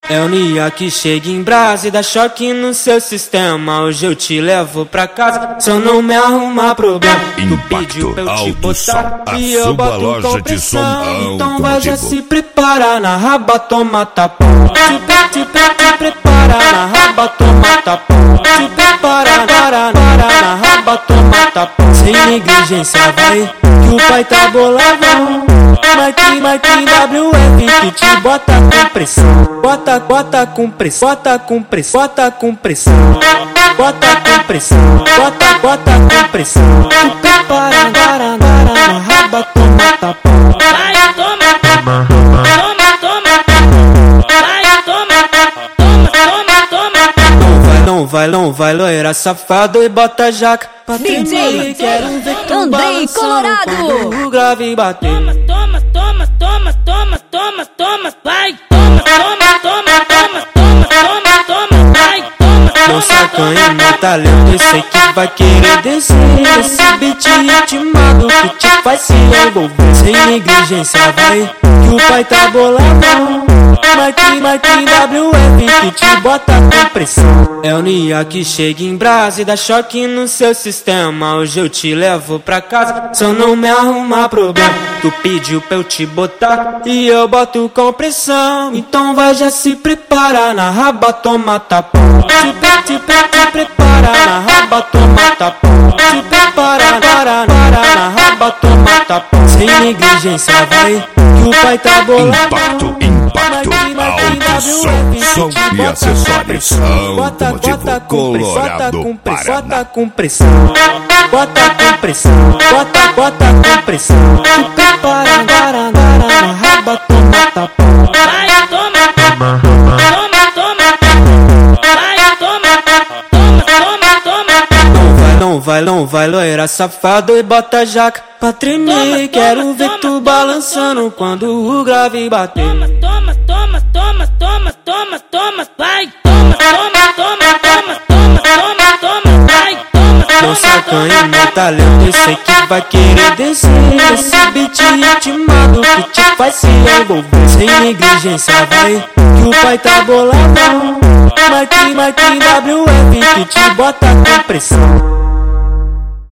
É o Nia que chega em brasa e dá choque no seu sistema. Hoje eu te levo pra casa, se eu não me arrumar problema. Tu pediu pra eu te botar e eu boto com pressão. Então vai já se prepara, na raba toma tapão. Te prepara, na raba toma tapão. Te prepara, na raba toma tapão. Sem negligência vai, que o pai tá boladão. Mike WF que te bota com pressão. Bota com pressão, bota com pressão, bota com pressão, bota com pressão, bota com pressão. Tu prepara, na raba toma tapão. Vai, toma, vai, toma. Não vai, loira safado e bota jaca pra tremer. Quero ver tu Andrei Colorado quando o grave bater. Toma, vai, toma, vai, toma. Meu sacanha, meu talento, eu sei que vai querer descer. Esse beat ritmado que te faz se envolver. Sem negligência vai, que o pai tá boladão. Mike WF que te bota com pressão. É o Nia que chega em brasa e dá choque no seu sistema. Hoje eu te levo pra casa, se eu não me arrumar problema. Tu pediu pra eu te botar e eu boto com pressão. Então vai já se prepara, na raba toma tapão. Te prepara, na raba toma tapão. Te prepara, na raba toma tapão. Sem negligência vai, que o pai tá boladão. Som e acessórios automotivo Colorado Paraná. Bota com pressão, bota com pressão, bota com pressão. Tu prepara, na raba toma tapão. Vai, toma, vai, toma. Não vai, loira safado e bota jaca pra tremer. Quero ver tu balançando quando o grave bater. Toma, vai, toma, vai, toma. Meu sacanha, meu talento, eu sei que vai querer descer. Esse beat ritmado que te faz se envolver. Sem negligência vai, que o pai tá boladão. Mike WF que te bota com pressão.